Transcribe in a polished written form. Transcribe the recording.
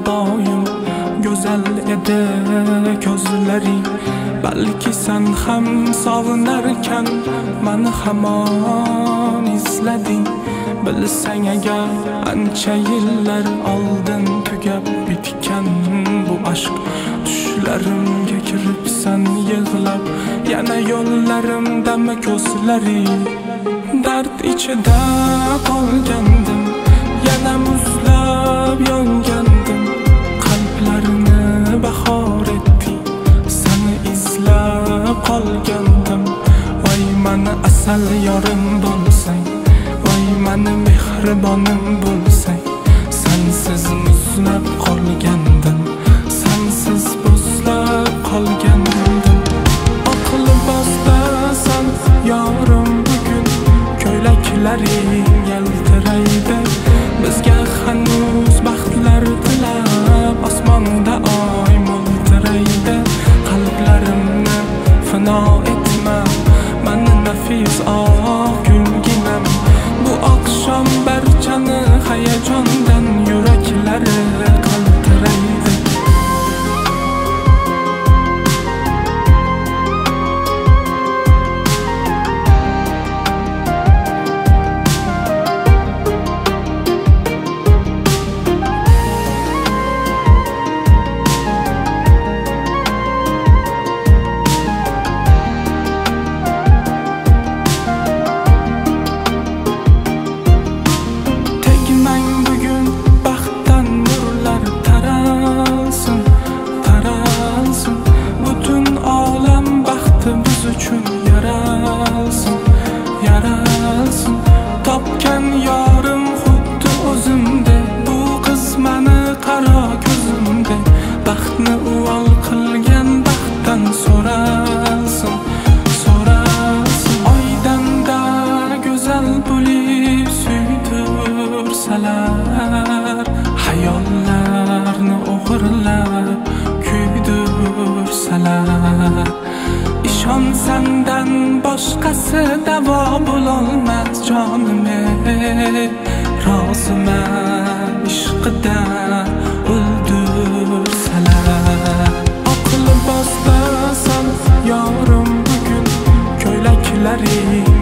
doim go'zal edi ko'zlaring. Balki sen ham sog'inarkan meni hamon izlading. Bilsang agar ancha yillar oldin tugab bitgan bu aşk. Tushlarimga kiribsan yig'lab, yana yo'llarimdami ko'zlaring. Dard ichida qolgandim, yana muzlab yongandim. Qalblarni bahor etding, seni izlab qolgandim. Voy meni asal yorim bo'lsang, voy meni mehribonim bo'lsang. Sensiz muzlab qolgandim, sensiz bo'zlab qolgandim. Oq libosdasan yorim bugun, ko'ylaklaring yaltiraydi. Bizga hanuz baxtlar tilab, osmonda oy mo'ltiraydi. Qalblarimni fino etma, meni nafis oq gulginam. Bu oqshom barchani hayajondan yuraklari qaltiraydi. Yaralsın, topgan yorim xuddi o'zimda. Bu qiz meni qaro ko'zimda. Baxtni uvol qilgan baxtdan so'ralsin, so'ralsin. Oydanda go'zal bo'lib suydirsalar, hayollarni o'g'irlab kuydirsalar. İşon senden boshqasi davo bo'lolmas jonime. Roziman ishqidan o'ldirsalar. Oq libosdasan yorim bugun, ko'ylaklaring